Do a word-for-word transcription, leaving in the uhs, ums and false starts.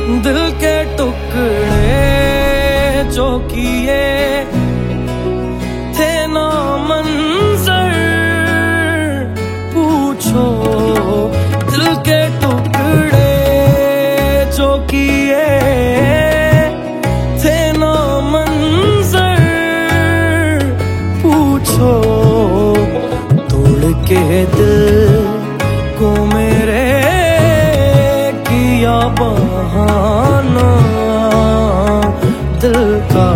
दिल के टुकड़े जो किए थे ना मंजर, पूछो दिल के टुकड़े जो किए थे ना मंजर, पूछो तोड़ के दिल को मेरे किया बहाना दिल का